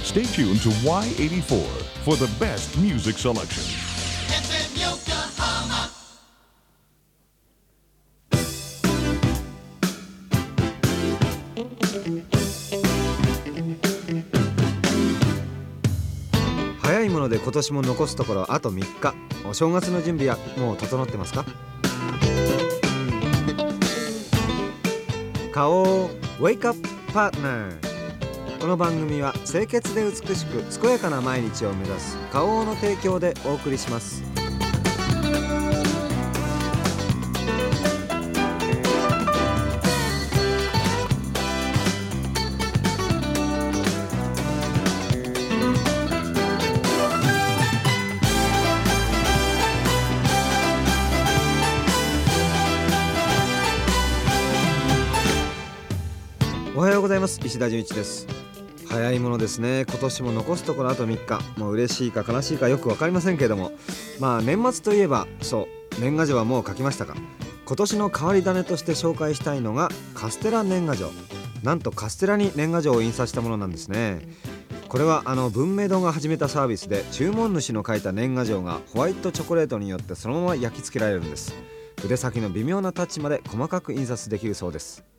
Stay tuned to Y84 for the best music selection. FM Yokohama. 早いもので今年も残すところあと3日。お正月の準備はもう整ってますか？顔をウェイクアップパートナー。この番組は清潔で美しく健やかな毎日を目指す花王の提供でお送りします。おはようございます。石田純一です。早いものですね。今年も残すところあと3日。もう嬉しいか悲しいかよく分かりませんけれども、年末といえばそう年賀状はもう書きましたか？今年の変わり種として紹介したいのがカステラ年賀状。なんとカステラに年賀状を印刷したものなんですね。これは文明堂が始めたサービスで、注文主の書いた年賀状がホワイトチョコレートによってそのまま焼き付けられるんです。筆先の微妙なタッチまで細かく印刷できるそうです。